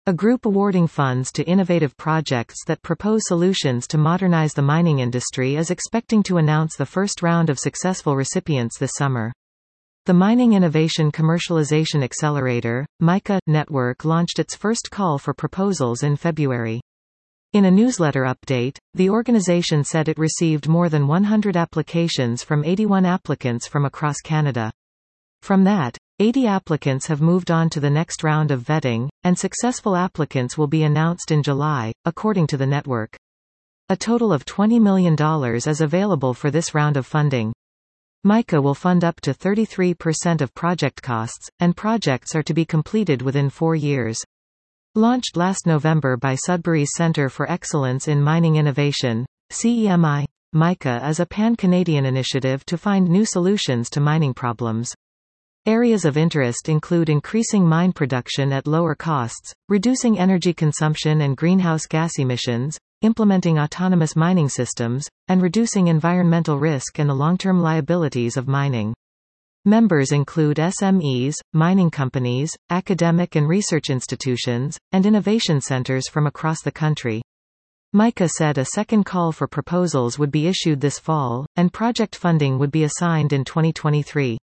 a group awarding funds to innovative projects that propose solutions to modernize the mining industry, is expecting to announce the first round of successful recipients this summer. The Mining Innovation Commercialization Accelerator, MICA, network launched its first call for proposals in February. In a newsletter update, the organization said it received more than 100 applications from 81 applicants from across Canada. From that, 80 applicants have moved on to the next round of vetting, and successful applicants will be announced in July, according to the network. A total of $20 million is available for this round of funding. MICA will fund up to 33% of project costs, and projects are to be completed within 4 years. Launched last November by Sudbury's Centre for Excellence in Mining Innovation, CEMI, MICA is a pan-Canadian initiative to find new solutions to mining problems. Areas of interest include increasing mine production at lower costs, reducing energy consumption and greenhouse gas emissions, implementing autonomous mining systems, and reducing environmental risk and the long-term liabilities of mining. Members include SMEs, mining companies, academic and research institutions, and innovation centers from across the country. MICA said a second call for proposals would be issued this fall, and project funding would be assigned in 2023.